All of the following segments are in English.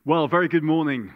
Well, very good morning,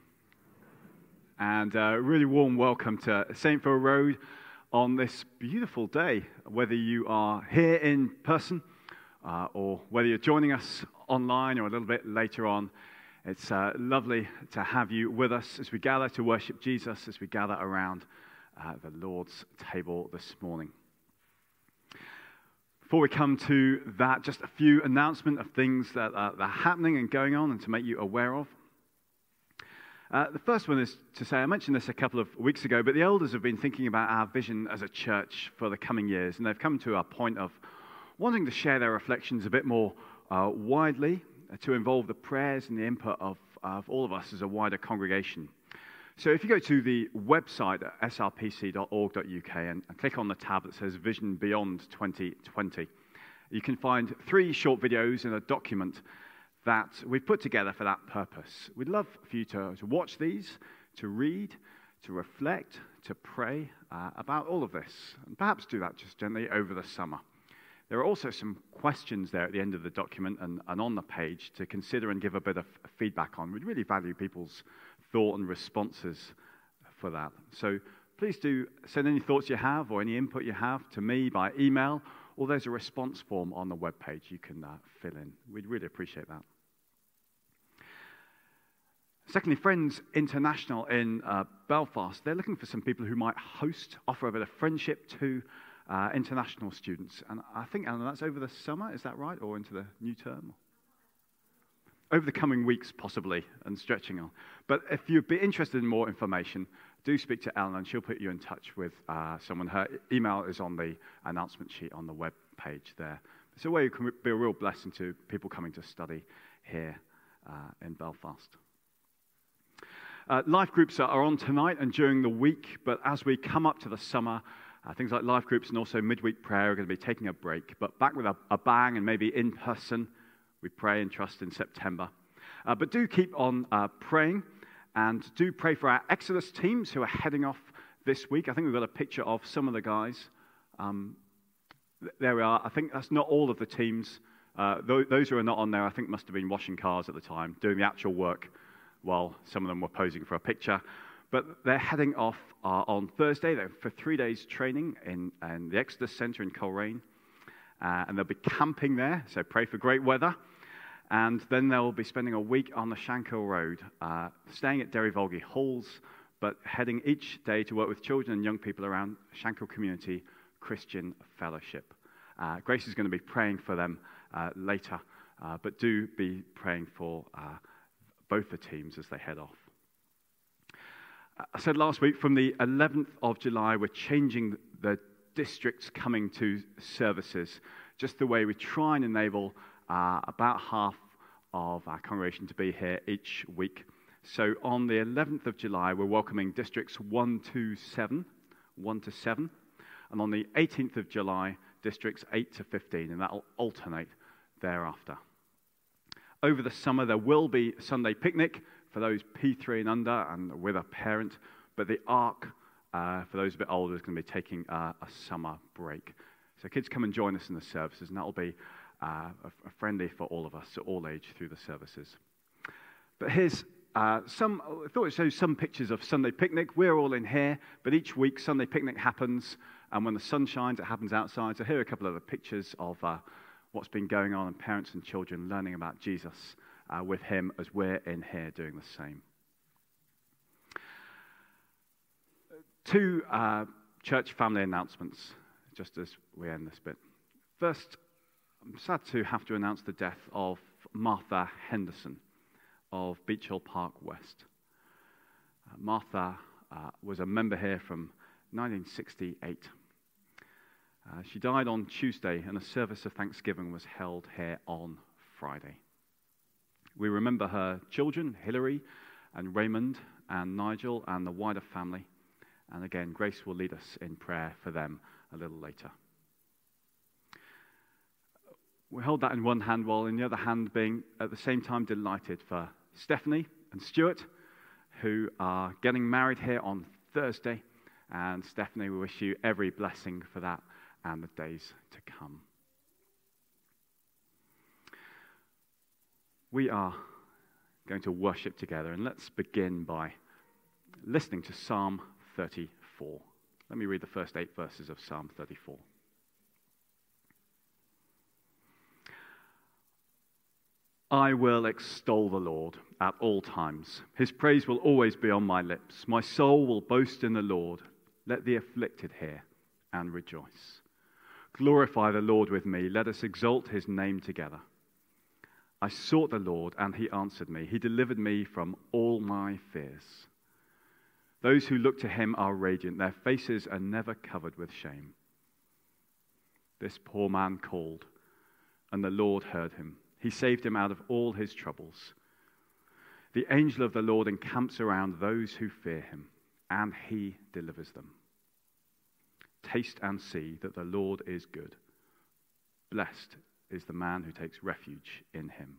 and a really warm welcome to St. Phil Road on this beautiful day, whether you are here in person or whether you're joining us online or a little bit later on. It's lovely to have you with us as we gather to worship Jesus, as we gather around the Lord's table this morning. Before we come to that, just a few announcements of things that are happening and going on and to make you aware of. The first one is to say, I mentioned this a couple of weeks ago, but the elders have been thinking about our vision as a church for the coming years, and they've come to a point of wanting to share their reflections a bit more widely, to involve the prayers and the input of all of us as a wider congregation. So if you go to the website at srpc.org.uk and click on the tab that says Vision Beyond 2020, you can find 3 short videos in a document that we've put together for that purpose. We'd love for you to watch these, to read, to reflect, to pray about all of this, and perhaps do that just gently over the summer. There are also some questions there at the end of the document and on the page to consider and give a bit of feedback on. We'd really value people's thought and responses for that. So please do send any thoughts you have or any input you have to me by email, or there's a response form on the webpage you can fill in. We'd really appreciate that. Secondly, Friends International in Belfast, they're looking for some people who might offer a bit of friendship to international students. And I think, Alan, that's over the summer, is that right? Or into the new term? Over the coming weeks, possibly, and stretching on. But if you'd be interested in more information, do speak to Ellen, and she'll put you in touch with someone. Her email is on the announcement sheet on the web page there. It's a way you can be a real blessing to people coming to study here in Belfast. Life groups are on tonight and during the week, but as we come up to the summer, things like life groups and also midweek prayer are going to be taking a break, but back with a bang and maybe in person. We pray and trust in September. But do keep on praying, and do pray for our Exodus teams who are heading off this week. I think we've got a picture of some of the guys. There we are. I think that's not all of the teams. Those who are not on there, I think, must have been washing cars at the time, doing the actual work while some of them were posing for a picture. But they're heading off on Thursday for 3 days training in the Exodus Centre in Coleraine. And they'll be camping there, so pray for great weather. And then they'll be spending a week on the Shankill Road, staying at Derry Volgie Halls, but heading each day to work with children and young people around Shankill Community Christian Fellowship. Grace is going to be praying for them later, but do be praying for both the teams as they head off. I said last week, from the 11th of July, we're changing the districts coming to services, just the way we try and enable about half of our congregation to be here each week. So on the 11th of July, we're welcoming districts 1 to 7, and on the 18th of July, districts 8 to 15, and that'll alternate thereafter. Over the summer, there will be Sunday picnic for those P3 and under and with a parent, but the ARC, for those a bit older, is going to be taking a summer break. So kids come and join us in the services, and that'll be friendly for all of us, at all age, through the services. But here's I thought I'd show you some pictures of Sunday picnic. We're all in here, but each week Sunday picnic happens, and when the sun shines, it happens outside. So here are a couple of the pictures of what's been going on, and parents and children learning about Jesus with him as we're in here doing the same. 2 church family announcements, just as we end this bit. First, I'm sad to have to announce the death of Martha Henderson of Beach Hill Park West. Martha was a member here from 1968. She died on Tuesday, and a service of thanksgiving was held here on Friday. We remember her children, Hilary and Raymond and Nigel, and the wider family. And again, Grace will lead us in prayer for them a little later. We hold that in one hand, while in the other hand being at the same time delighted for Stephanie and Stuart, who are getting married here on Thursday. And Stephanie, we wish you every blessing for that and the days to come. We are going to worship together. And let's begin by listening to Psalm 34. Let me read the first 8 verses of Psalm 34. I will extol the Lord at all times. His praise will always be on my lips. My soul will boast in the Lord. Let the afflicted hear and rejoice. Glorify the Lord with me. Let us exalt his name together. I sought the Lord, and he answered me. He delivered me from all my fears. Those who look to him are radiant. Their faces are never covered with shame. This poor man called, and the Lord heard him. He saved him out of all his troubles. The angel of the Lord encamps around those who fear him, and he delivers them. Taste and see that the Lord is good. Blessed is the man who takes refuge in him.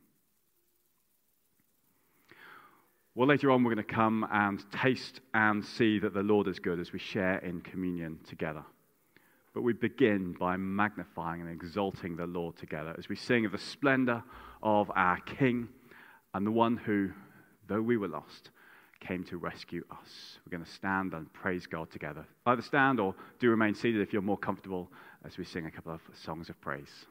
Well, later on we're going to come and taste and see that the Lord is good as we share in communion together. But we begin by magnifying and exalting the Lord together as we sing of the splendor of our King and the one who, though we were lost, came to rescue us. We're going to stand and praise God together. Either stand or do remain seated if you're more comfortable as we sing a couple of songs of praise.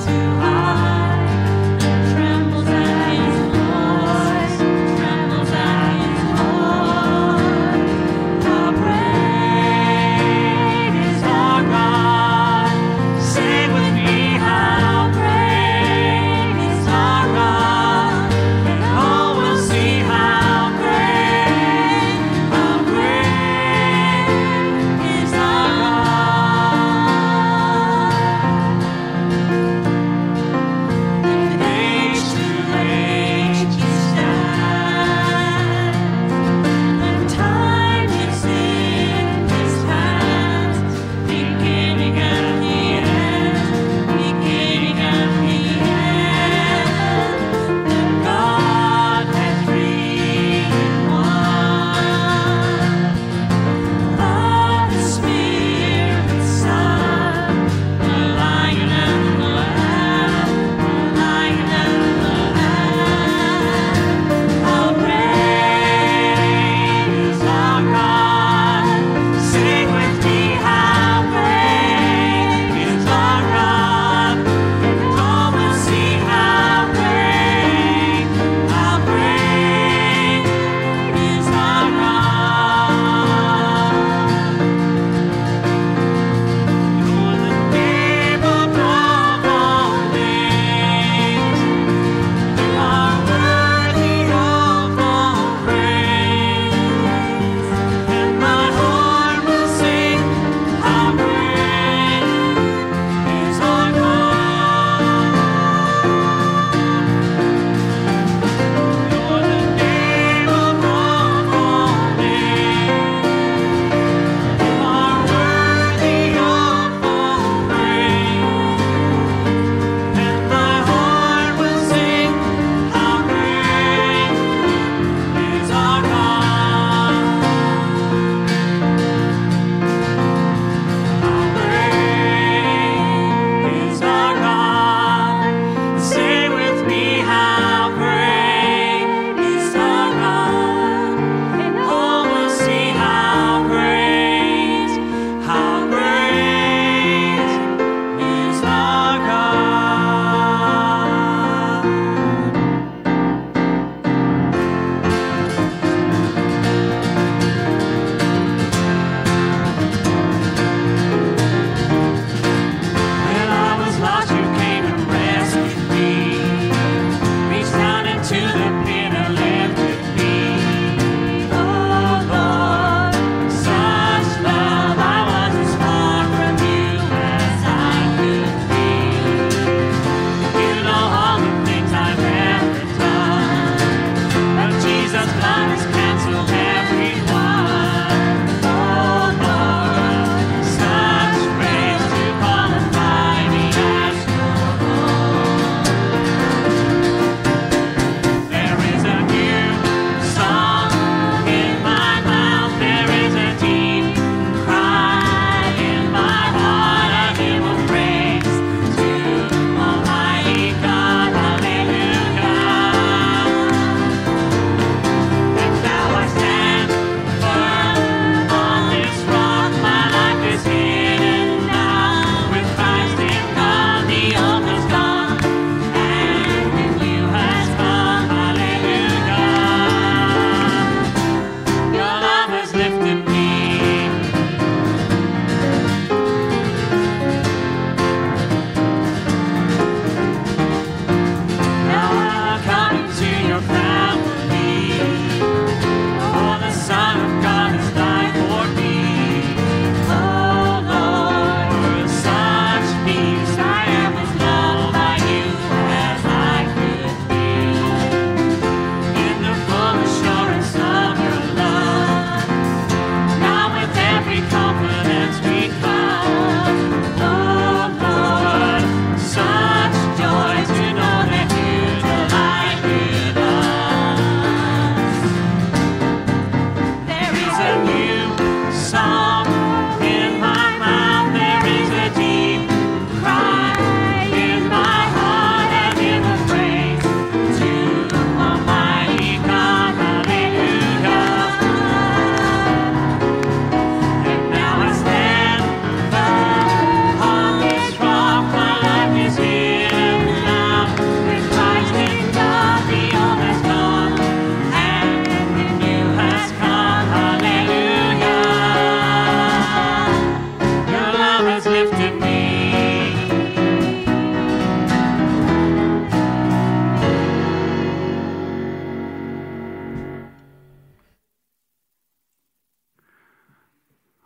Trembles at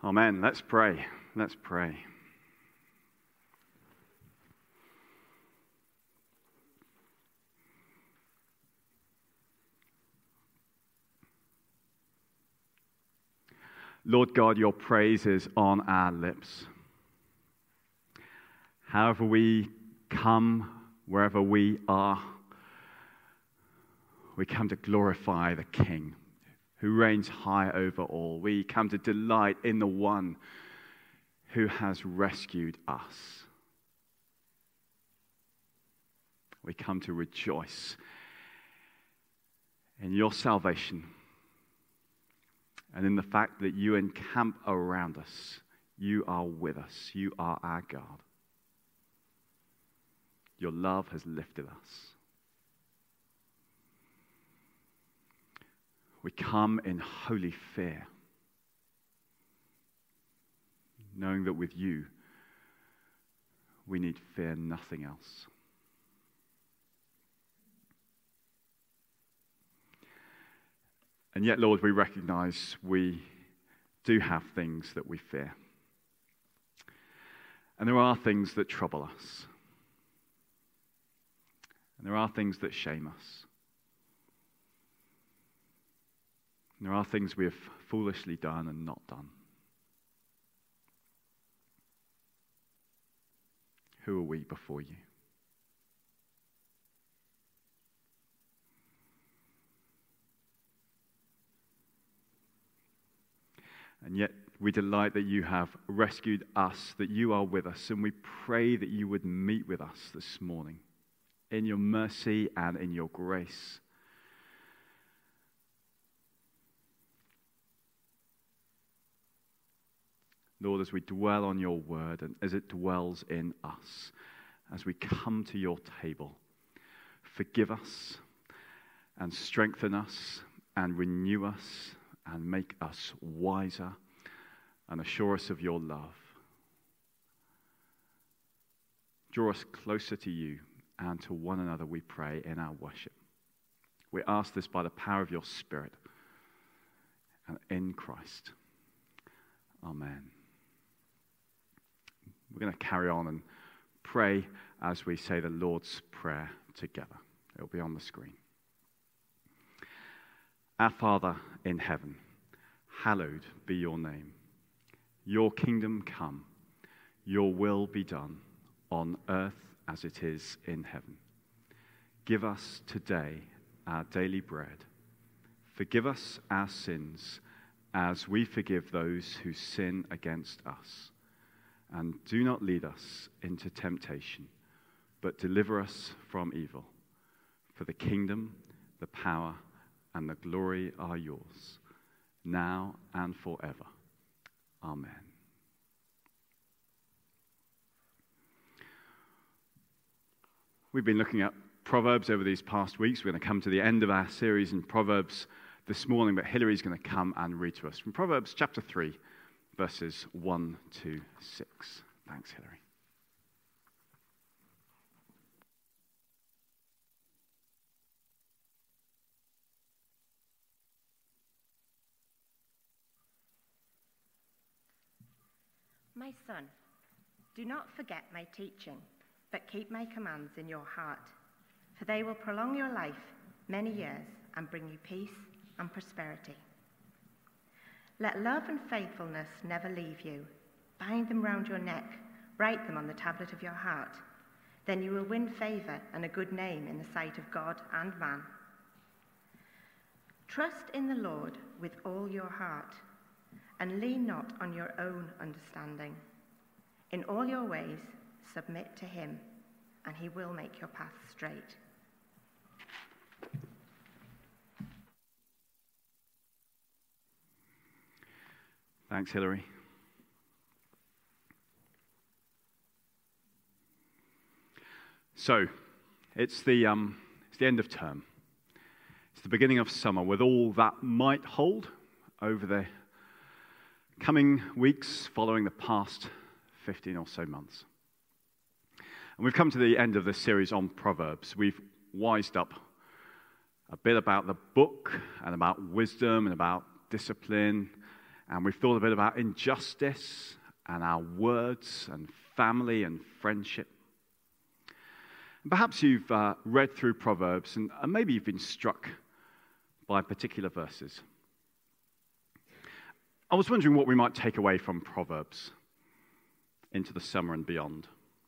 Amen. Let's pray. Let's pray. Lord God, your praise is on our lips. However we come, wherever we are, we come to glorify the King who reigns high over all. We come to delight in the one who has rescued us. We come to rejoice in your salvation and in the fact that you encamp around us. You are with us. You are our God. Your love has lifted us. We come in holy fear, knowing that with you, we need fear nothing else. And yet, Lord, we recognize we do have things that we fear. And there are things that trouble us. And there are things that shame us. And there are things we have foolishly done and not done. Who are we before you? And yet we delight that you have rescued us, that you are with us, and we pray that you would meet with us this morning in your mercy and in your grace. Lord, as we dwell on your word and as it dwells in us, as we come to your table, forgive us and strengthen us and renew us and make us wiser and assure us of your love. Draw us closer to you and to one another, we pray, in our worship. We ask this by the power of your Spirit and in Christ. Amen. We're going to carry on and pray as we say the Lord's Prayer together. It'll be on the screen. Our Father in heaven, hallowed be your name. Your kingdom come, your will be done on earth as it is in heaven. Give us today our daily bread. Forgive us our sins as we forgive those who sin against us. And do not lead us into temptation, but deliver us from evil. For the kingdom, the power, and the glory are yours, now and forever. Amen. We've been looking at Proverbs over these past weeks. We're going to come to the end of our series in Proverbs this morning, but Hillary's going to come and read to us from Proverbs chapter 3, verses 1 to 6. Thanks, Hillary. My son, do not forget my teaching, but keep my commands in your heart, for they will prolong your life many years and bring you peace and prosperity. Let love and faithfulness never leave you. Bind them round your neck, write them on the tablet of your heart. Then you will win favor and a good name in the sight of God and man. Trust in the Lord with all your heart, and lean not on your own understanding. In all your ways submit to him, and he will make your path straight. Thanks, Hillary. So, it's the end of term. It's the beginning of summer, with all that might hold over the coming weeks following the past 15 or so months. And we've come to the end of this series on Proverbs. We've wised up a bit about the book and about wisdom and about discipline And we've thought a bit about injustice and our words and family and friendship. And perhaps you've read through Proverbs and maybe you've been struck by particular verses. I was wondering what we might take away from Proverbs into the summer and beyond.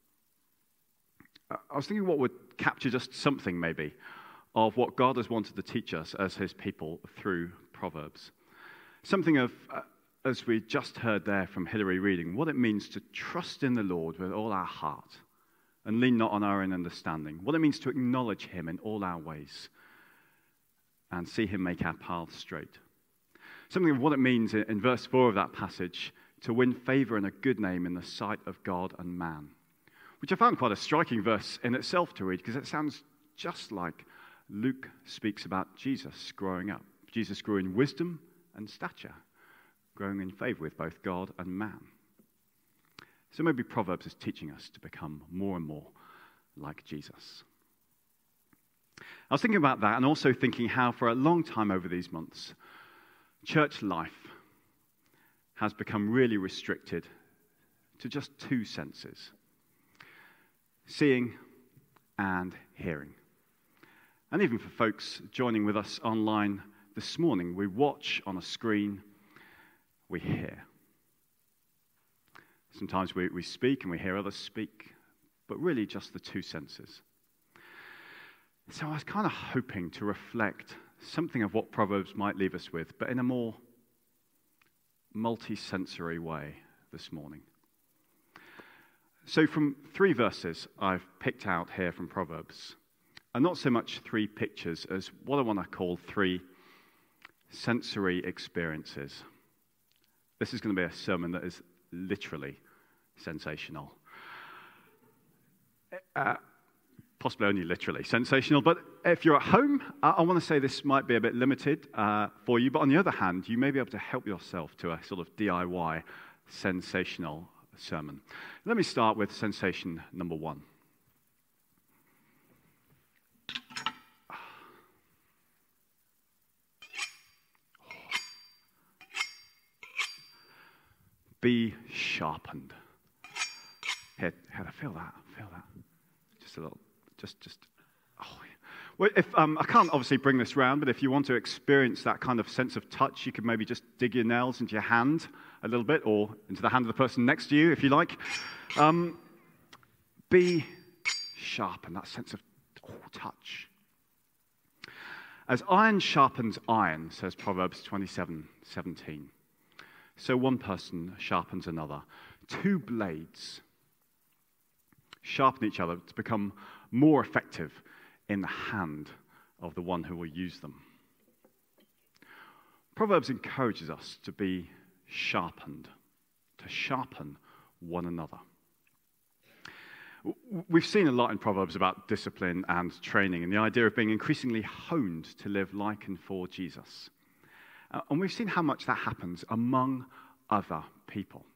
I was thinking what would capture just something maybe of what God has wanted to teach us as his people through Proverbs. Something of, as we just heard there from Hilary reading, what it means to trust in the Lord with all our heart and lean not on our own understanding. What it means to acknowledge him in all our ways and see him make our paths straight. Something of what it means in verse 4 of that passage to win favor and a good name in the sight of God and man, which I found quite a striking verse in itself to read because it sounds just like Luke speaks about Jesus growing up. Jesus grew in wisdom and stature, growing in favor with both God and man. So maybe Proverbs is teaching us to become more and more like Jesus. I was thinking about that and also thinking how for a long time over these months, church life has become really restricted to just two senses: seeing and hearing. And even for folks joining with us online this morning, we watch on a screen, we hear. Sometimes we speak and we hear others speak, but really just the two senses. So I was kind of hoping to reflect something of what Proverbs might leave us with, but in a more multi-sensory way this morning. So from 3 verses I've picked out here from Proverbs, and not so much 3 pictures as what I want to call 3 sensory experiences. This is going to be a sermon that is literally sensational. Possibly only literally sensational, but if you're at home, I want to say this might be a bit limited for you, but on the other hand, you may be able to help yourself to a sort of DIY sensational sermon. Let me start with sensation number 1. Be sharpened. Here, Heather, feel that. Just a little, just. Oh, yeah. Well, if I can't obviously bring this round, but if you want to experience that kind of sense of touch, you could maybe just dig your nails into your hand a little bit, or into the hand of the person next to you, if you like. Be sharpened. That sense of touch. As iron sharpens iron, says Proverbs 27:17. So one person sharpens another. 2 blades sharpen each other to become more effective in the hand of the one who will use them. Proverbs encourages us to be sharpened, to sharpen one another. We've seen a lot in Proverbs about discipline and training and the idea of being increasingly honed to live like and for Jesus. And we've seen how much that happens among other people.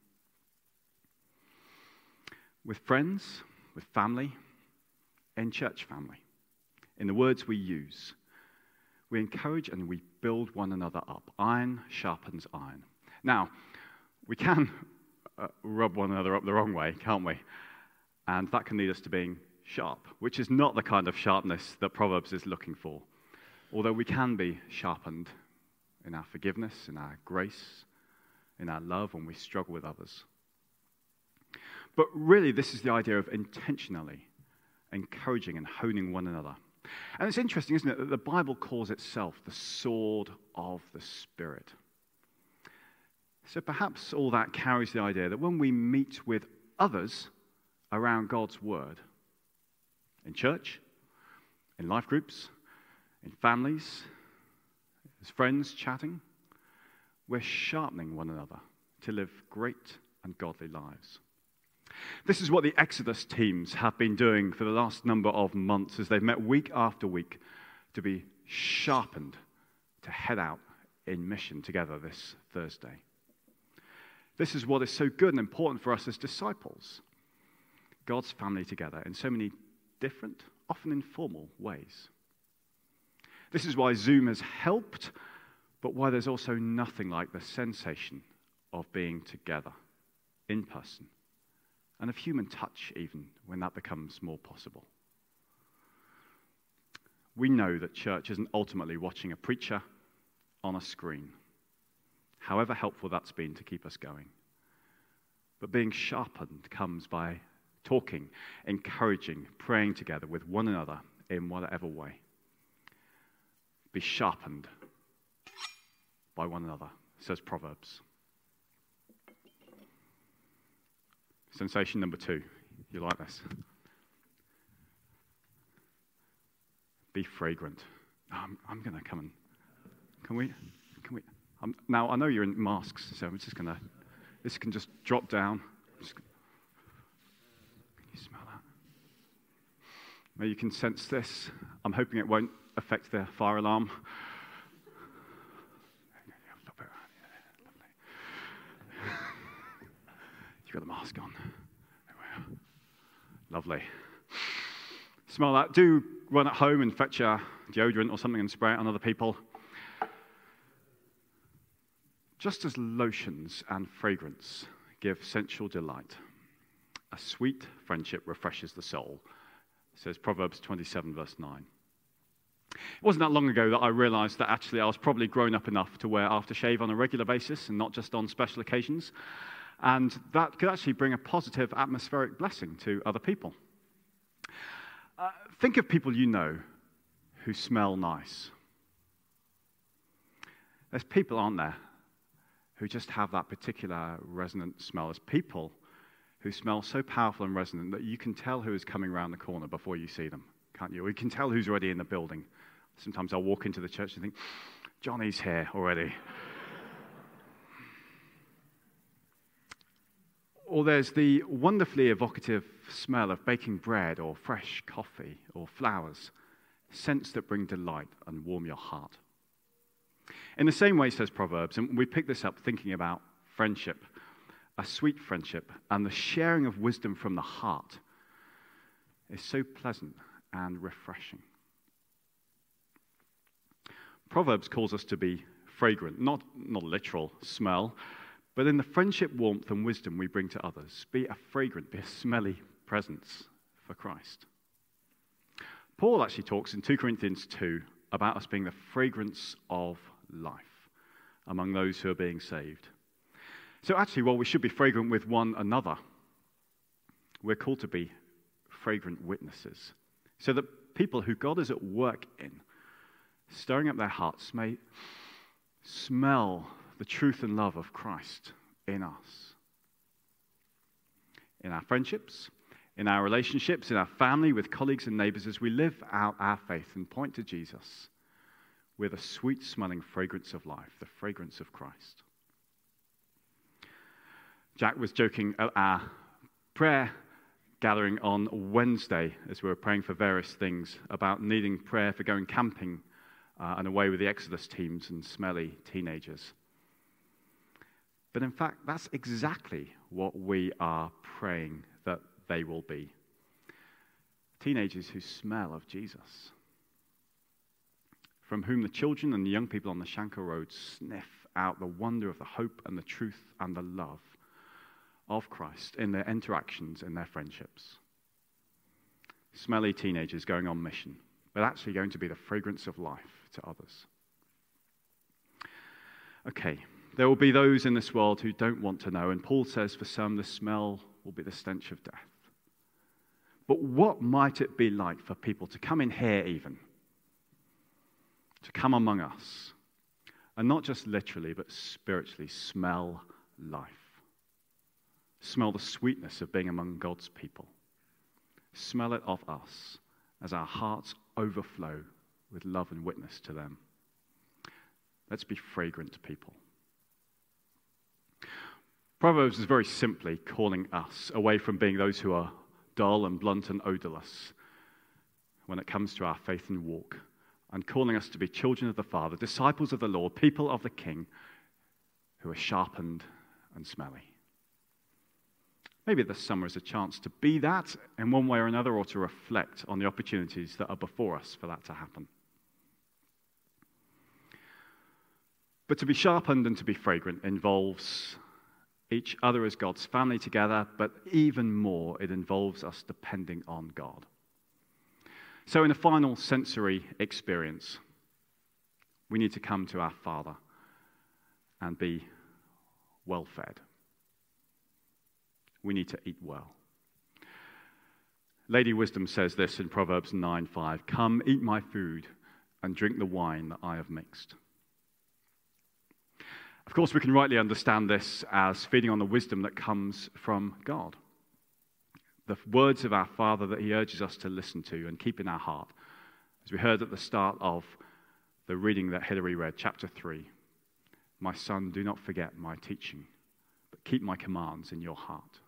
With friends, with family, in church family. In the words we use, we encourage and we build one another up. Iron sharpens iron. Now, we can rub one another up the wrong way, can't we? And that can lead us to being sharp, which is not the kind of sharpness that Proverbs is looking for. Although we can be sharpened in our forgiveness, in our grace, in our love when we struggle with others. But really, this is the idea of intentionally encouraging and honing one another. And it's interesting, isn't it, that the Bible calls itself the sword of the Spirit. So perhaps all that carries the idea that when we meet with others around God's word, in church, in life groups, in families, as friends chatting, we're sharpening one another to live great and godly lives. This is what the Exodus teams have been doing for the last number of months as they've met week after week to be sharpened to head out in mission together this Thursday. This is what is so good and important for us as disciples. God's family together in so many different, often informal ways. This is why Zoom has helped, but why there's also nothing like the sensation of being together in person, and of human touch even when that becomes more possible. We know that church isn't ultimately watching a preacher on a screen, however helpful that's been to keep us going. But being sharpened comes by talking, encouraging, praying together with one another in whatever way. Be sharpened by one another, says Proverbs. Sensation number 2. You like this? Be fragrant. I'm going to come and... Can we? Now, I know you're in masks, so I'm just going to... This can just drop down. Can you smell that? Maybe you can sense this. I'm hoping it won't affect the fire alarm. You've got the mask on. There we are. Lovely. Smell that. Do run at home and fetch a deodorant or something and spray it on other people. Just as lotions and fragrance give sensual delight, a sweet friendship refreshes the soul, says Proverbs 27, verse 9. It wasn't that long ago that I realized that actually I was probably grown up enough to wear aftershave on a regular basis and not just on special occasions. And that could actually bring a positive atmospheric blessing to other people. Think of people you know who smell nice. There's people, aren't there, who just have that particular resonant smell. There's people who smell so powerful and resonant that you can tell who is coming around the corner before you see them, can't you? Or you can tell who's already in the building. Sometimes I'll walk into the church and think, Johnny's here already. Or there's the wonderfully evocative smell of baking bread or fresh coffee or flowers, scents that bring delight and warm your heart. In the same way, says Proverbs, and we pick this up thinking about friendship, a sweet friendship, and the sharing of wisdom from the heart is so pleasant and refreshing. Proverbs calls us to be fragrant, not literal smell, but in the friendship, warmth, and wisdom we bring to others, be a fragrant, be a smelly presence for Christ. Paul actually talks in 2 Corinthians 2 about us being the fragrance of life among those who are being saved. So actually, while we should be fragrant with one another, we're called to be fragrant witnesses, so that people who God is at work in, stirring up their hearts, may smell the truth and love of Christ in us. In our friendships, in our relationships, in our family, with colleagues and neighbors, as we live out our faith and point to Jesus with a sweet-smelling fragrance of life, the fragrance of Christ. Jack was joking at our prayer gathering on Wednesday as we were praying for various things about needing prayer for going camping and away with the Exodus teams and smelly teenagers. But in fact, that's exactly what we are praying that they will be. Teenagers who smell of Jesus, from whom the children and the young people on the Shankill Road sniff out the wonder of the hope and the truth and the love of Christ in their interactions, in their friendships. Smelly teenagers going on mission, but actually going to be the fragrance of life to others. Okay, there will be those in this world who don't want to know, and Paul says for some the smell will be the stench of death. But what might it be like for people to come in here even, to come among us, and not just literally but spiritually smell life? Smell the sweetness of being among God's people. Smell it of us as our hearts overflow with love and witness to them. Let's be fragrant people. Proverbs is very simply calling us away from being those who are dull and blunt and odorless when it comes to our faith and walk, and calling us to be children of the Father, disciples of the Lord, people of the King, who are sharpened and smelly. Maybe this summer is a chance to be that in one way or another, or to reflect on the opportunities that are before us for that to happen. But to be sharpened and to be fragrant involves each other as God's family together, but even more, it involves us depending on God. So in a final sensory experience, we need to come to our Father and be well fed. We need to eat well. Lady Wisdom says this in Proverbs 9:5, "Come, eat my food and drink the wine that I have mixed." Of course, we can rightly understand this as feeding on the wisdom that comes from God. The words of our Father that he urges us to listen to and keep in our heart. As we heard at the start of the reading that Hilary read, chapter 3, "My son, do not forget my teaching, but keep my commands in your heart."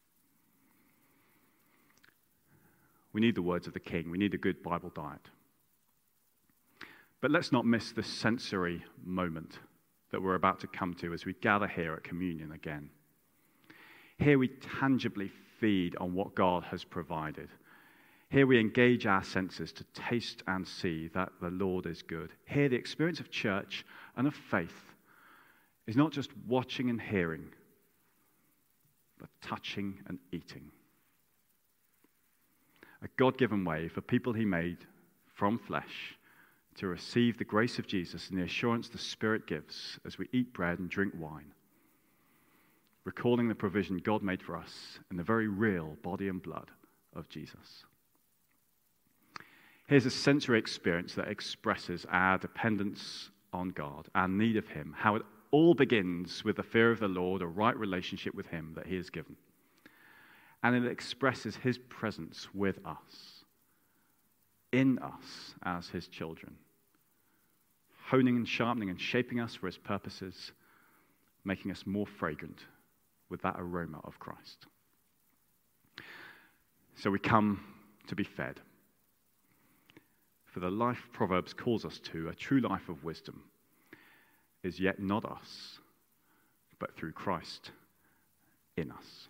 We need the words of the King. We need a good Bible diet. But let's not miss the sensory moment that we're about to come to as we gather here at communion again. Here we tangibly feed on what God has provided. Here we engage our senses to taste and see that the Lord is good. Here the experience of church and of faith is not just watching and hearing, but touching and eating. A God-given way for people he made from flesh to receive the grace of Jesus and the assurance the Spirit gives as we eat bread and drink wine, recalling the provision God made for us in the very real body and blood of Jesus. Here's a sensory experience that expresses our dependence on God, our need of him, how it all begins with the fear of the Lord, a right relationship with him that he has given. And it expresses his presence with us, in us as his children, honing and sharpening and shaping us for his purposes, making us more fragrant with that aroma of Christ. So we come to be fed. For the life Proverbs calls us to, a true life of wisdom, is yet not us, but through Christ in us.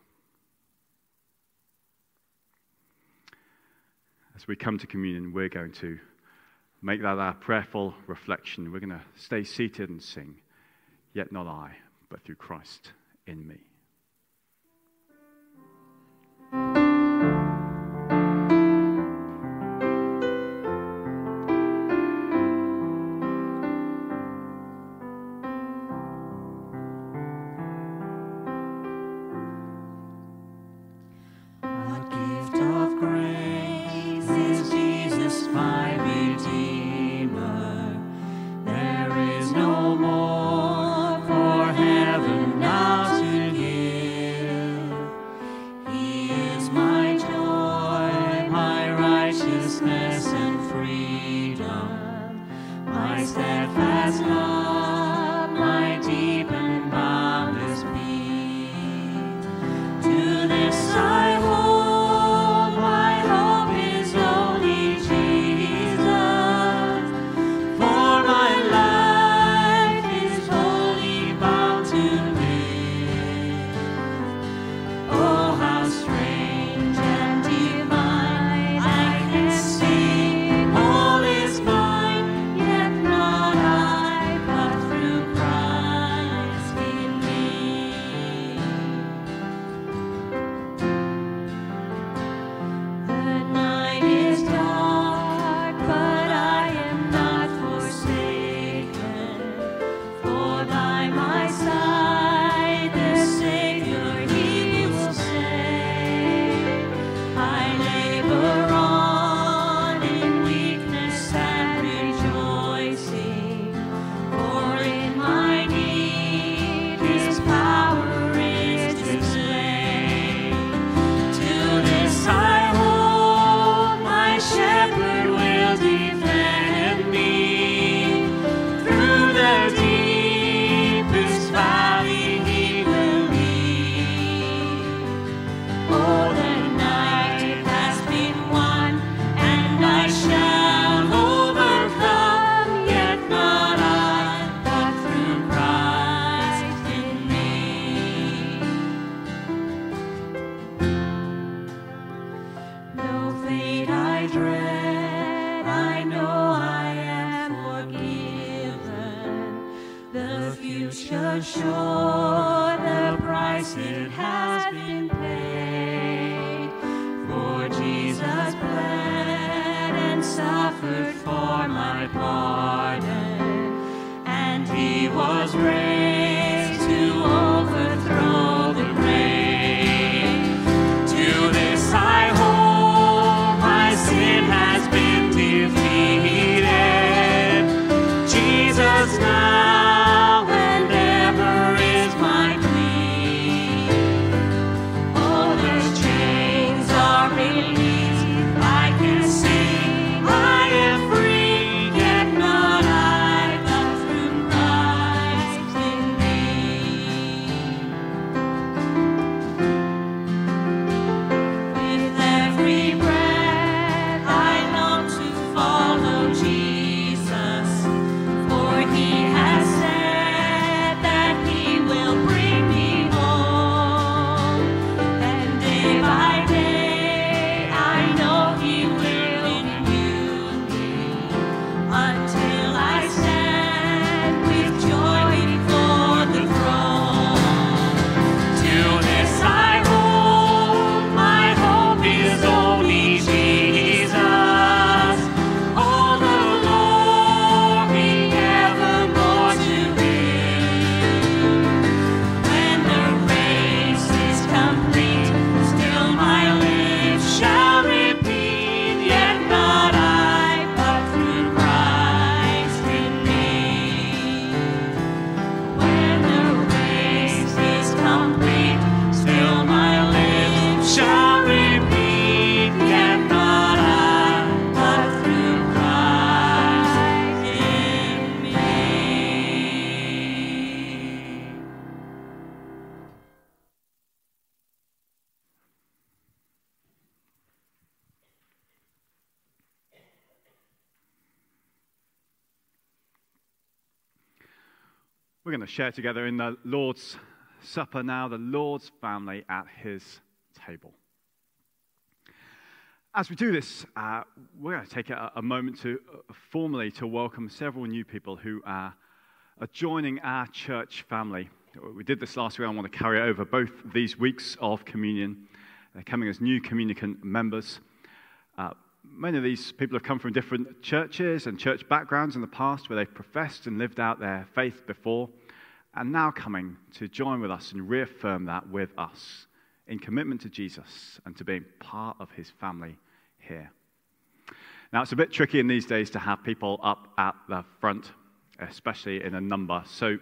As we come to communion, we're going to make that our prayerful reflection. We're going to stay seated and sing, "Yet not I, but through Christ in me." There is no more for heaven now to give. the future sure, the price it has been paid. For Jesus bled and suffered for my pardon, and he was raised to overthrow the grave. To this I hold, my sin has been defeated. Jesus now and ever is my plea. All the chains are released, I can sing, I am free, yet not I, but through Christ in me. With every breath I long to follow Jesus, for he has said that he will bring me home. And day by day I know he will renew me, until I stand with joy before the throne. To this I hold, my hope is only Jesus. All the glory evermore to him. When the race is complete, still my lips shall repeat, yet not I, but through Christ in me. When the race is complete, still my lips shall repeat, yet not I, but through Christ in me. We're going to share together in the Lord's Supper now, the Lord's family at his table. As we do this, we're going to take a moment to formally to welcome several new people who are joining our church family. We did this last week. I want to carry over both these weeks of communion. They're coming as new communicant members. Many of these people have come from different churches and church backgrounds in the past where they've professed and lived out their faith before, and now coming to join with us and reaffirm that with us in commitment to Jesus and to being part of his family here. Now, it's a bit tricky in these days to have people up at the front, especially in a number. So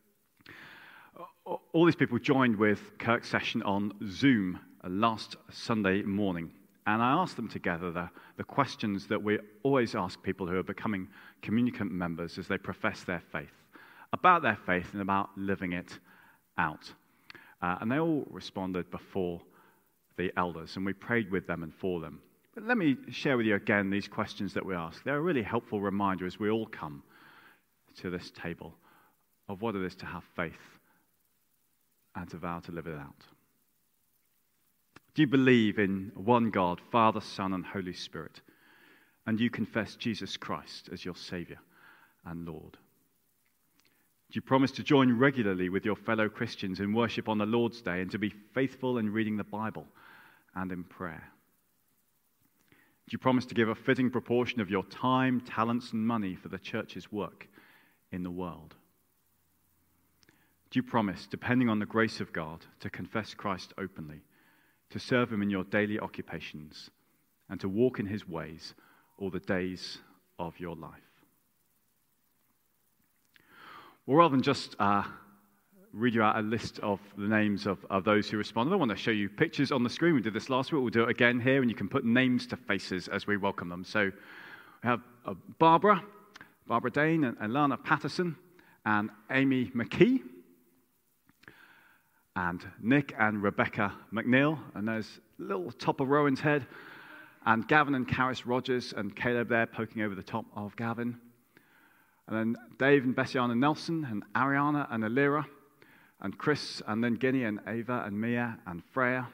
all these people joined with Kirk's session on Zoom last Sunday morning. And I asked them together the questions that we always ask people who are becoming communicant members as they profess their faith, about their faith and about living it out. And they all responded before the elders, and we prayed with them and for them. But let me share with you again these questions that we ask. They're a really helpful reminder as we all come to this table of what it is to have faith and to vow to live it out. Do you believe in one God, Father, Son, and Holy Spirit? And you confess Jesus Christ as your Savior and Lord? Do you promise to join regularly with your fellow Christians in worship on the Lord's Day and to be faithful in reading the Bible and in prayer? Do you promise to give a fitting proportion of your time, talents, and money for the church's work in the world? Do you promise, depending on the grace of God, to confess Christ openly, to serve him in your daily occupations, and to walk in his ways all the days of your life? Well, rather than just read you out a list of the names of those who responded, I want to show you pictures on the screen. We did this last week. We'll do it again here, and you can put names to faces as we welcome them. So we have Barbara Dane, and Lana Patterson, and Amy McKee, and Nick and Rebecca McNeil, and there's little top of Rowan's head, and Gavin and Karis Rogers, and Caleb there poking over the top of Gavin. And then Dave and Bessiana Nelson, and Ariana and Alira, and Chris, and then Guinea and Ava and Mia and Freya,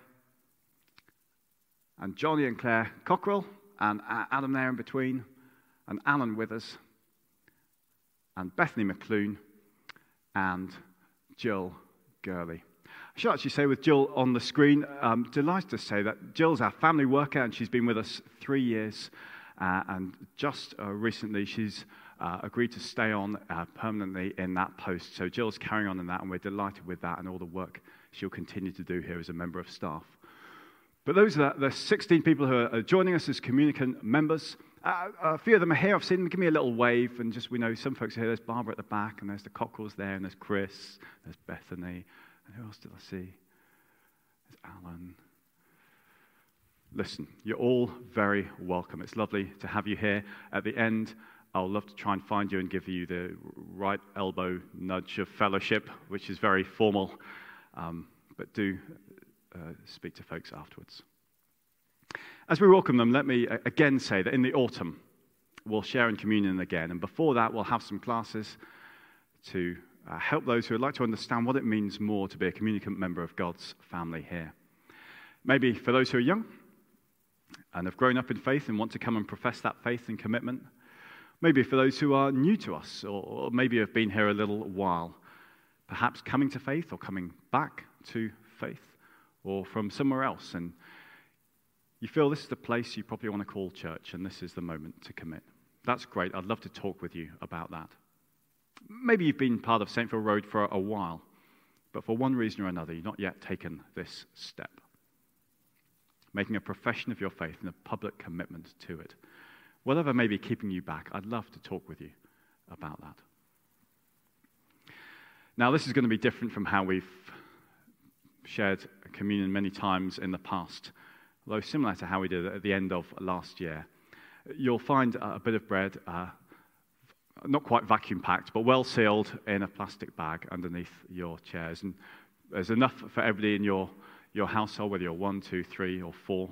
and Johnny and Claire Cockrell, and Adam there in between, and Alan Withers, and Bethany McClune, and Jill Gurley. I should actually say with Jill on the screen, I'm delighted to say that Jill's our family worker and she's been with us 3 years. And just recently she's agreed to stay on permanently in that post. So Jill's carrying on in that and we're delighted with that and all the work she'll continue to do here as a member of staff. But those are the 16 people who are joining us as communicant members. A few of them are here. I've seen them. Give me a little wave. And just we know some folks are here. There's Barbara at the back, and there's the Cockrells there, and there's Chris, there's Bethany. And who else did I see? There's Alan. Listen, you're all very welcome. It's lovely to have you here. At the end, I'll love to try and find you and give you the right elbow nudge of fellowship, which is very formal. But do speak to folks afterwards. As we welcome them, let me again say that in the autumn, we'll share in communion again. And before that, we'll have some classes to help those who would like to understand what it means more to be a communicant member of God's family here. Maybe for those who are young and have grown up in faith and want to come and profess that faith and commitment. Maybe for those who are new to us or maybe have been here a little while, perhaps coming to faith or coming back to faith or from somewhere else. And you feel this is the place you probably want to call church and this is the moment to commit. That's great. I'd love to talk with you about that. Maybe you've been part of Saintfield Road for a while, but for one reason or another, you've not yet taken this step. Making a profession of your faith and a public commitment to it. Whatever may be keeping you back, I'd love to talk with you about that. Now, this is going to be different from how we've shared communion many times in the past, although similar to how we did it at the end of last year. You'll find a bit of bread, not quite vacuum packed, but well sealed in a plastic bag underneath your chairs. And there's enough for everybody in your household, whether you're 1, 2, 3, or 4.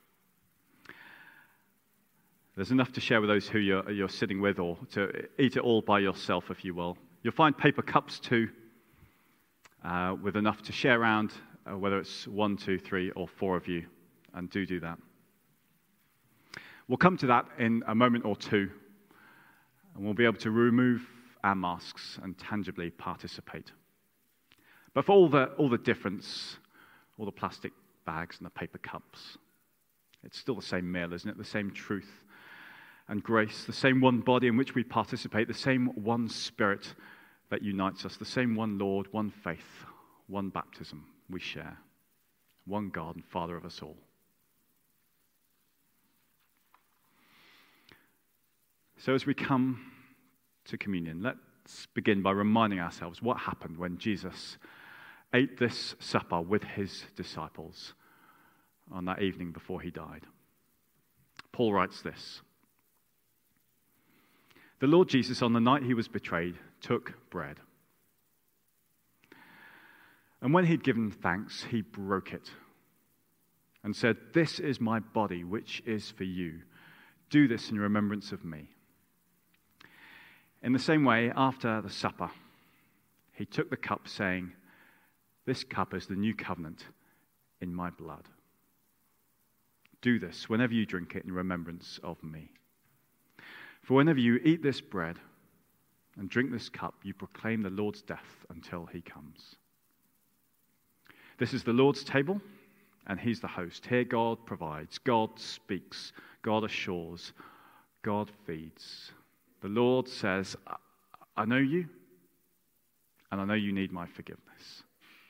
There's enough to share with those who you're sitting with or to eat it all by yourself, if you will. You'll find paper cups too, with enough to share around, whether it's 1, 2, 3, or 4 of you, and do that. We'll come to that in a moment or two, and we'll be able to remove our masks and tangibly participate. But for all the difference, all the plastic bags and the paper cups, it's still the same meal, isn't it? The same truth and grace, the same one body in which we participate, the same one Spirit that unites us, the same one Lord, one faith, one baptism we share, one God and Father of us all. So as we come to communion, let's begin by reminding ourselves what happened when Jesus ate this supper with his disciples on that evening before he died. Paul writes this: "The Lord Jesus, on the night he was betrayed, took bread. And when he'd given thanks, he broke it and said, 'This is my body, which is for you. Do this in remembrance of me.' In the same way, after the supper, he took the cup, saying, 'This cup is the new covenant in my blood. Do this whenever you drink it in remembrance of me. For whenever you eat this bread and drink this cup, you proclaim the Lord's death until he comes.' This is the Lord's table, and he's the host. Here God provides, God speaks, God assures, God feeds. The Lord says, 'I know you, and I know you need my forgiveness.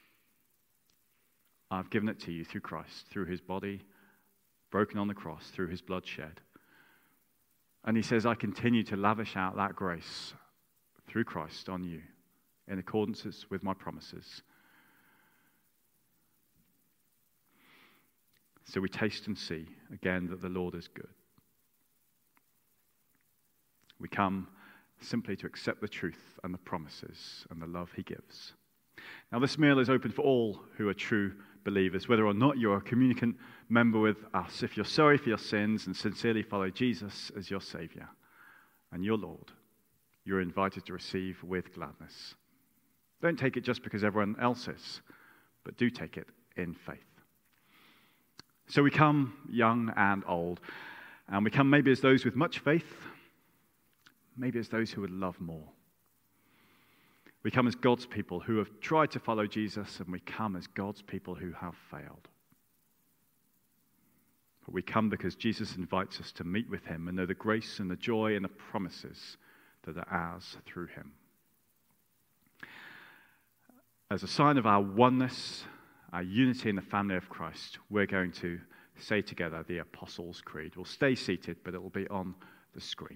I've given it to you through Christ, through his body broken on the cross, through his blood shed.' And he says, 'I continue to lavish out that grace through Christ on you in accordance with my promises.' So we taste and see again that the Lord is good. We come simply to accept the truth and the promises and the love he gives. Now, this meal is open for all who are true believers, whether or not you're a communicant member with us. If you're sorry for your sins and sincerely follow Jesus as your Savior and your Lord, you're invited to receive with gladness. Don't take it just because everyone else is, but do take it in faith. So we come young and old, and we come maybe as those with much faith, maybe as those who would love more. We come as God's people who have tried to follow Jesus, and we come as God's people who have failed. But we come because Jesus invites us to meet with him and know the grace and the joy and the promises that are ours through him. As a sign of our oneness, our unity in the family of Christ, we're going to say together the Apostles' Creed. We'll stay seated, but it will be on the screen.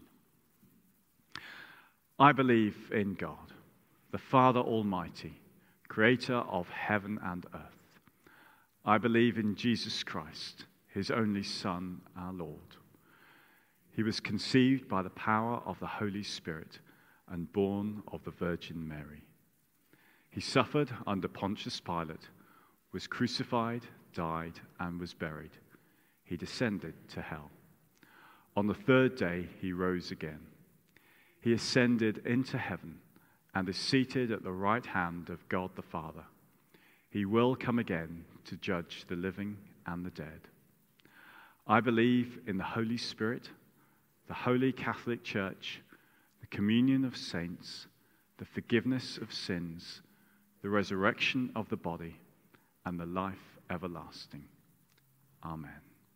I believe in God, the Father Almighty, creator of heaven and earth. I believe in Jesus Christ, his only Son, our Lord. He was conceived by the power of the Holy Spirit and born of the Virgin Mary. He suffered under Pontius Pilate, was crucified, died, and was buried. He descended to hell. On the third day, he rose again. He ascended into heaven and is seated at the right hand of God the Father. He will come again to judge the living and the dead. I believe in the Holy Spirit, the Holy Catholic Church, the communion of saints, the forgiveness of sins, the resurrection of the body, and the life everlasting. Amen.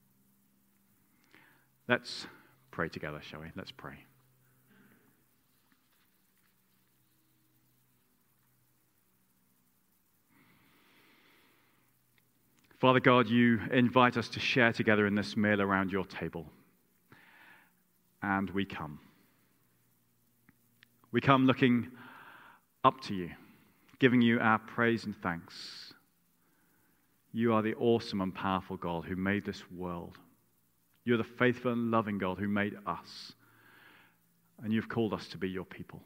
Let's pray together, shall we? Let's pray. Father God, you invite us to share together in this meal around your table. And we come. We come looking up to you, giving you our praise and thanks. You are the awesome and powerful God who made this world. You're the faithful and loving God who made us. And you've called us to be your people.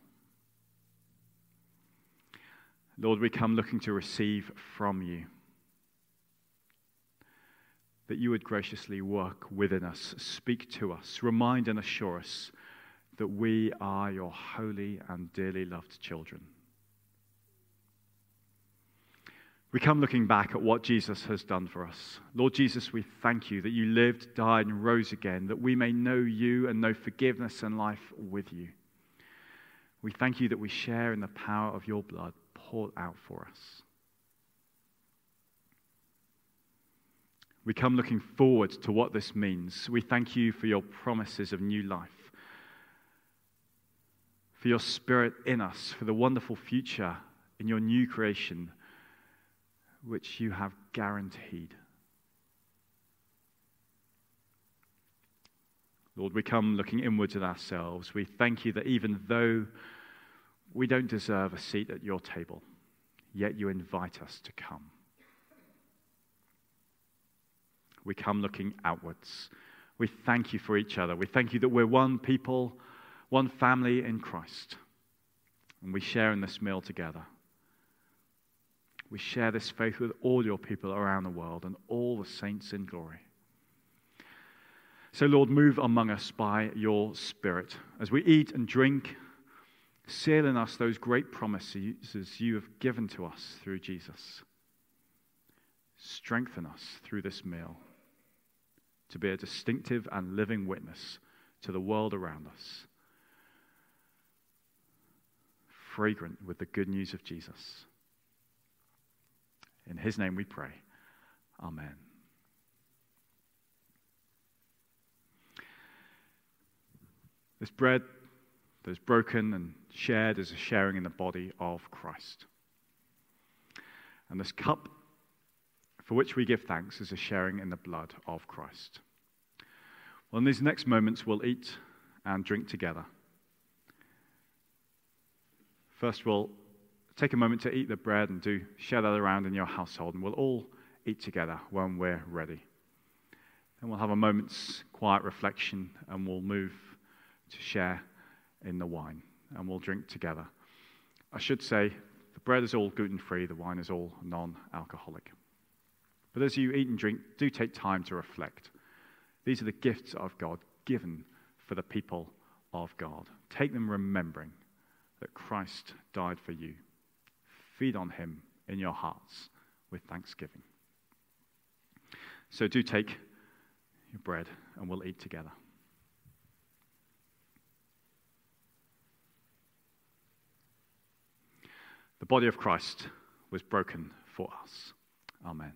Lord, we come looking to receive from you. That you would graciously work within us, speak to us, remind and assure us that we are your holy and dearly loved children. We come looking back at what Jesus has done for us. Lord Jesus, we thank you that you lived, died, and rose again, that we may know you and know forgiveness and life with you. We thank you that we share in the power of your blood poured out for us. We come looking forward to what this means. We thank you for your promises of new life, for your Spirit in us, for the wonderful future in your new creation, which you have guaranteed. Lord, we come looking inwards at ourselves. We thank you that even though we don't deserve a seat at your table, yet you invite us to come. We come looking outwards. We thank you for each other. We thank you that we're one people, one family in Christ. And we share in this meal together. We share this faith with all your people around the world and all the saints in glory. So, Lord, move among us by your Spirit. As we eat and drink, seal in us those great promises you have given to us through Jesus. Strengthen us through this meal to be a distinctive and living witness to the world around us, fragrant with the good news of Jesus. In his name we pray. Amen. This bread that is broken and shared is a sharing in the body of Christ. And this cup for which we give thanks is a sharing in the blood of Christ. Well, in these next moments, we'll eat and drink together. First, we'll take a moment to eat the bread and share that around in your household, and we'll all eat together when we're ready. Then we'll have a moment's quiet reflection, and we'll move to share in the wine, and we'll drink together. I should say, the bread is all gluten-free, the wine is all non-alcoholic. But as you eat and drink, do take time to reflect. These are the gifts of God given for the people of God. Take them remembering that Christ died for you. Feed on him in your hearts with thanksgiving. So do take your bread and we'll eat together. The body of Christ was broken for us. Amen.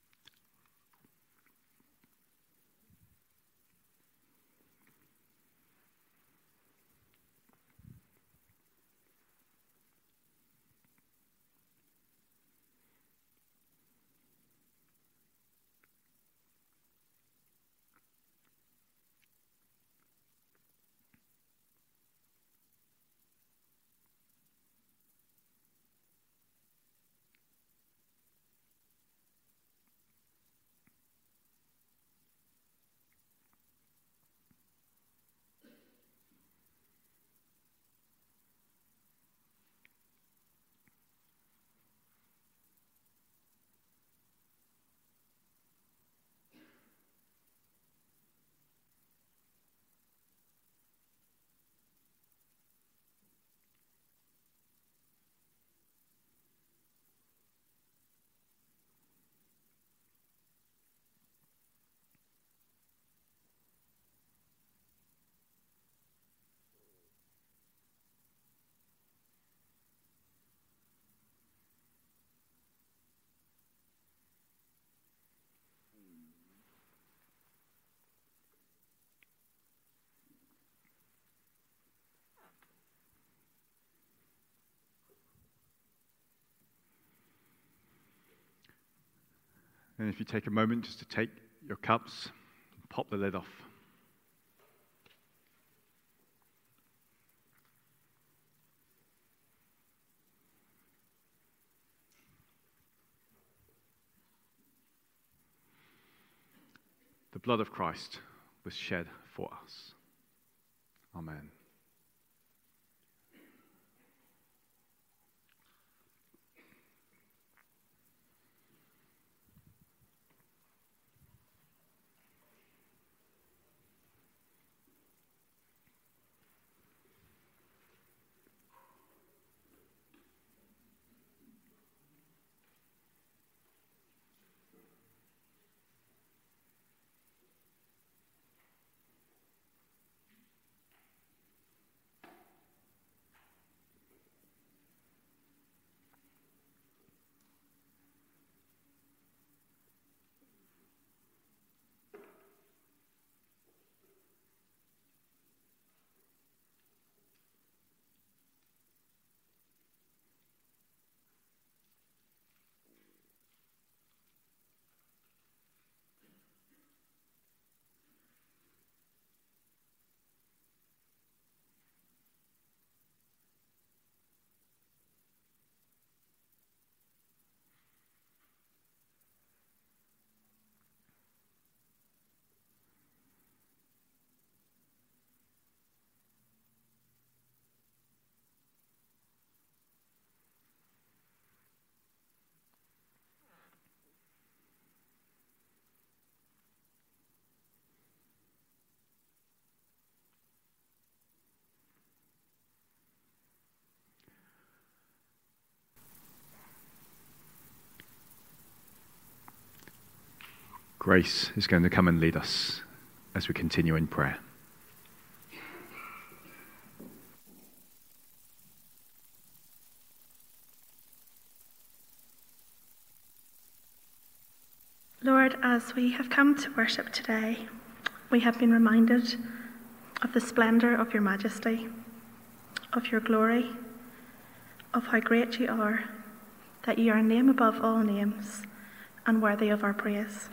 And if you take a moment just to take your cups, pop the lid off. The blood of Christ was shed for us. Amen. Grace is going to come and lead us as we continue in prayer. Lord, as we have come to worship today, we have been reminded of the splendour of your majesty, of your glory, of how great you are, that you are a name above all names and worthy of our praise.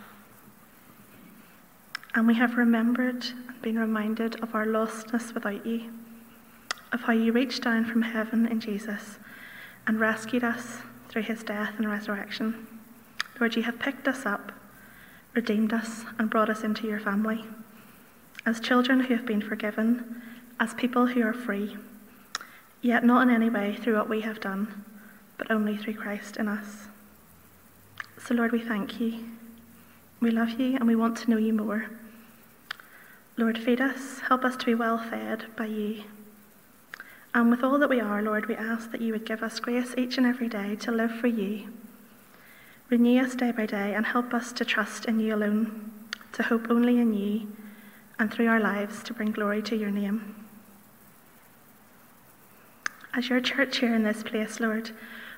And we have remembered and been reminded of our lostness without you, of how you reached down from heaven in Jesus and rescued us through his death and resurrection. Lord, you have picked us up, redeemed us, and brought us into your family, as children who have been forgiven, as people who are free, yet not in any way through what we have done, but only through Christ in us. So Lord, we thank you. We love you and we want to know you more. Lord, feed us, help us to be well fed by you. And with all that we are, Lord, we ask that you would give us grace each and every day to live for you. Renew us day by day and help us to trust in you alone, to hope only in you, and through our lives to bring glory to your name. As your church here in this place, Lord,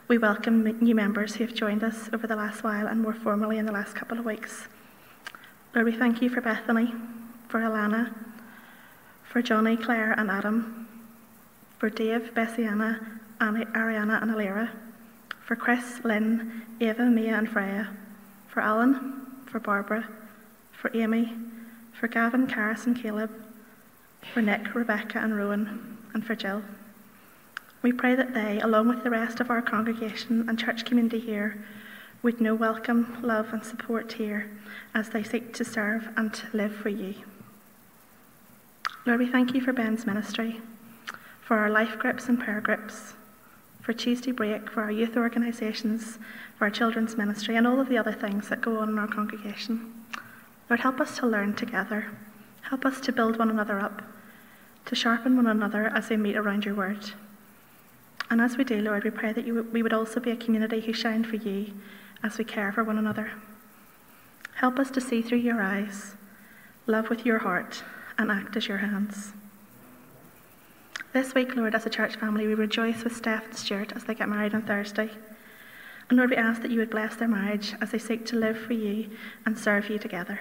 we welcome new members who have joined us over the last while and more formally in the last couple of weeks. Lord, we thank you for Bethany, for Alana, for Johnny, Claire and Adam, for Dave, Bessiana, Ariana and Alira, for Chris, Lynn, Eva, Mia and Freya, for Alan, for Barbara, for Amy, for Gavin, Caris and Caleb, for Nick, Rebecca and Rowan, and for Jill. We pray that they, along with the rest of our congregation and church community here, would know welcome, love and support here as they seek to serve and to live for you. Lord, we thank you for Ben's ministry, for our life groups and prayer groups, for Tuesday Break, for our youth organisations, for our children's ministry and all of the other things that go on in our congregation. Lord, help us to learn together. Help us to build one another up, to sharpen one another as we meet around your word. And as we do, Lord, we pray that we would also be a community who shine for you as we care for one another. Help us to see through your eyes, love with your heart, and act as your hands. This week, Lord, as a church family, we rejoice with Steph and Stuart as they get married on Thursday. And Lord, we ask that you would bless their marriage as they seek to live for you and serve you together.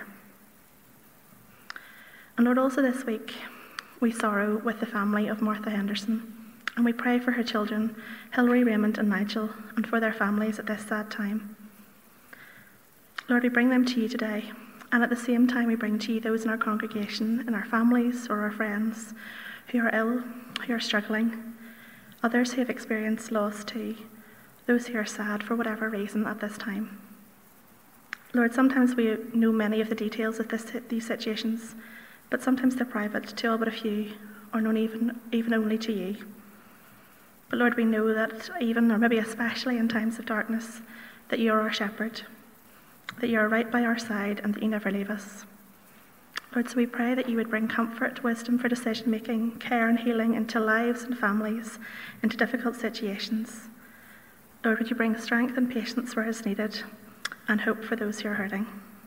And Lord, also this week, we sorrow with the family of Martha Henderson, and we pray for her children, Hilary, Raymond and Nigel, and for their families at this sad time. Lord, we bring them to you today, and at the same time we bring to you those in our congregation, in our families or our friends, who are ill, who are struggling, others who have experienced loss too, those who are sad for whatever reason at this time. Lord, sometimes we know many of the details of these situations, but sometimes they're private to all but a few, or known even only to you. But Lord, we know that even, or maybe especially in times of darkness, that you are our shepherd, that you are right by our side and that you never leave us. Lord, so we pray that you would bring comfort, wisdom for decision-making, care and healing into lives and families, into difficult situations. Lord, would you bring strength and patience where it's needed, and hope for those who are hurting.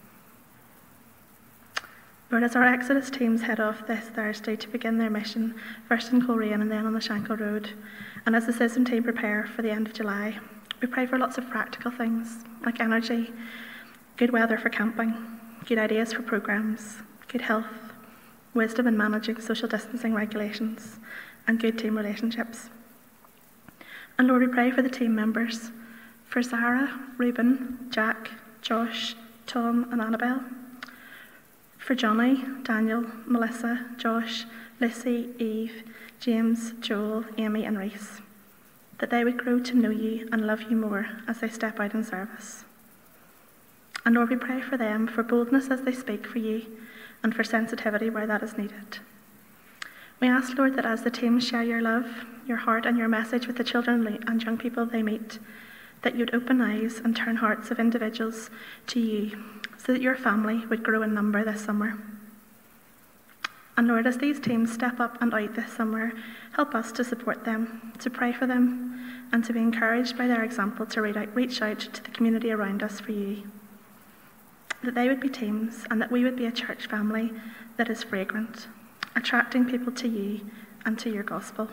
Lord, as our Exodus teams head off this Thursday to begin their mission, first in Coleraine and then on the Shankill Road, and as the SISM team prepare for the end of July, we pray for lots of practical things, like energy, good weather for camping, good ideas for programmes, good health, wisdom in managing social distancing regulations, and good team relationships. And Lord, we pray for the team members, for Zara, Reuben, Jack, Josh, Tom and Annabelle, for Johnny, Daniel, Melissa, Josh, Lucy, Eve, James, Joel, Amy and Reese, that they would grow to know you and love you more as they step out in service. And Lord, we pray for them for boldness as they speak for you and for sensitivity where that is needed. We ask, Lord, that as the teams share your love, your heart and your message with the children and young people they meet, that you'd open eyes and turn hearts of individuals to you so that your family would grow in number this summer. And Lord, as these teams step up and out this summer, help us to support them, to pray for them, and to be encouraged by their example to reach out to the community around us for you. That they would be teams and that we would be a church family that is fragrant, attracting people to you and to your gospel.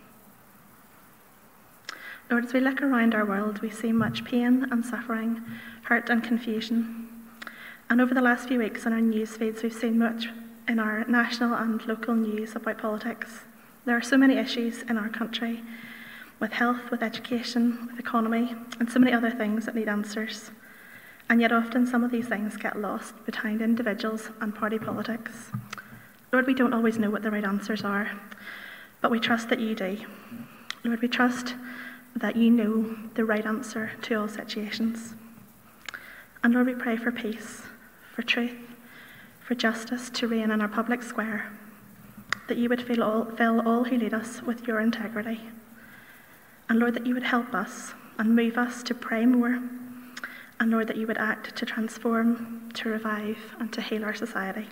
Lord, as we look around our world, we see much pain and suffering, hurt and confusion. And over the last few weeks on our news feeds, we've seen much in our national and local news about politics. There are so many issues in our country, with health, with education, with economy, and so many other things that need answers. And yet often some of these things get lost behind individuals and party politics. Lord, we don't always know what the right answers are, but we trust that you do. Lord, we trust that you know the right answer to all situations. And Lord, we pray for peace, for truth, for justice to reign in our public square, that you would fill all who lead us with your integrity. And Lord, that you would help us and move us to pray more, and Lord, that you would act to transform, to revive, and to heal our society.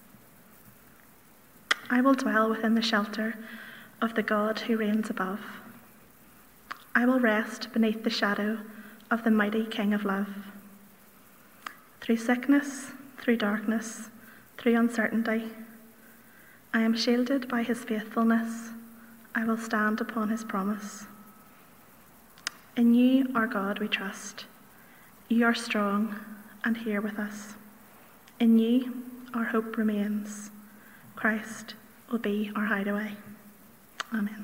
I will dwell within the shelter of the God who reigns above. I will rest beneath the shadow of the mighty King of love. Through sickness, through darkness, through uncertainty, I am shielded by his faithfulness. I will stand upon his promise. In you, our God, we trust. You are strong and here with us. In you, our hope remains. Christ will be our hideaway. Amen.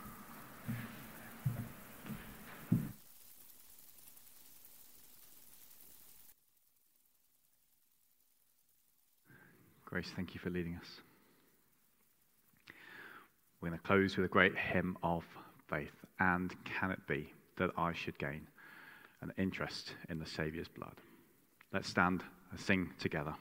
Grace, thank you for leading us. We're going to close with a great hymn of faith. And can it be that I should gain an interest in the Saviour's blood? Let's stand and sing together.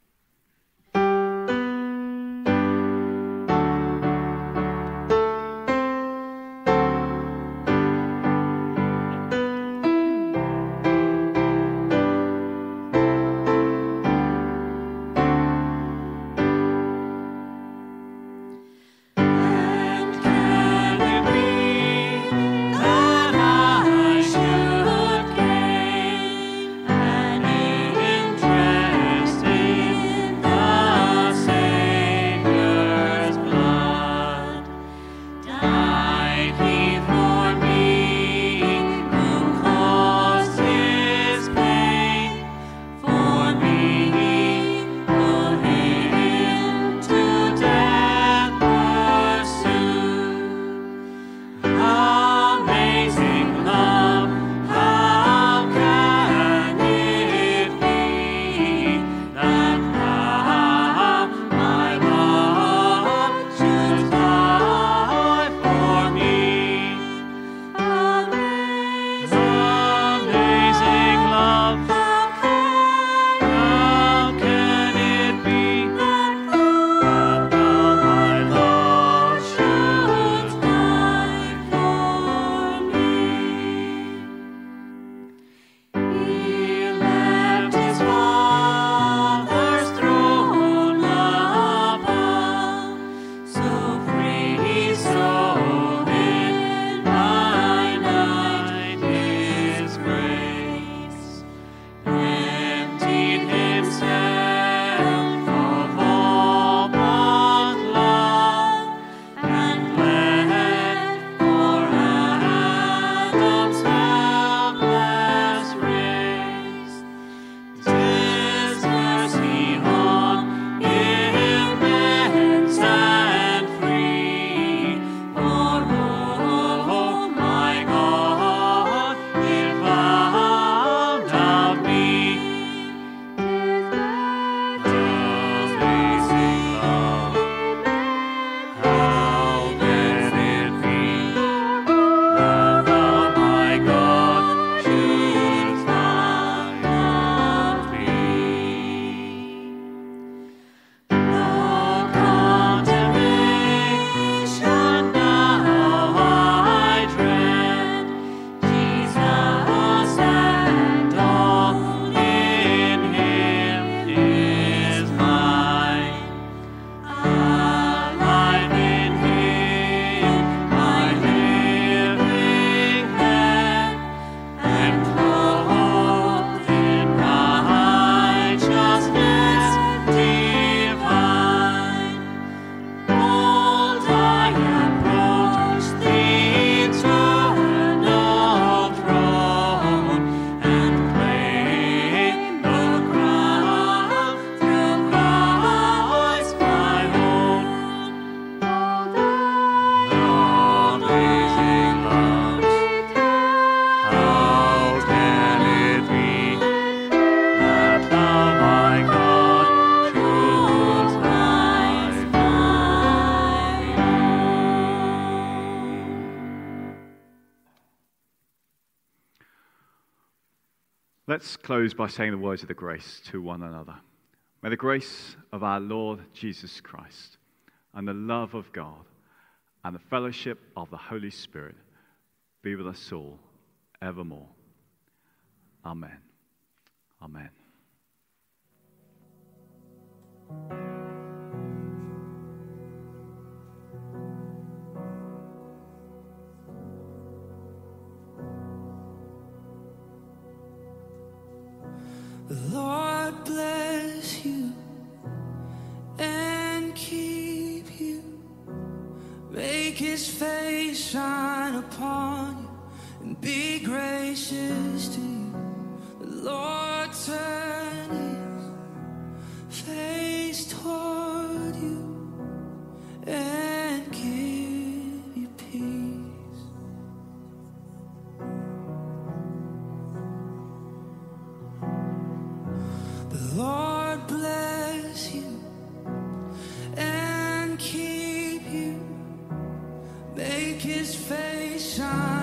Let's close by saying the words of the grace to one another. May the grace of our Lord Jesus Christ and the love of God and the fellowship of the Holy Spirit be with us all evermore. Amen. Amen. The Lord bless you and keep you. Make his face shine upon you and be be gracious to you. The Lord turn his face toward you and give you peace. The Lord bless you and keep you. Make his face shine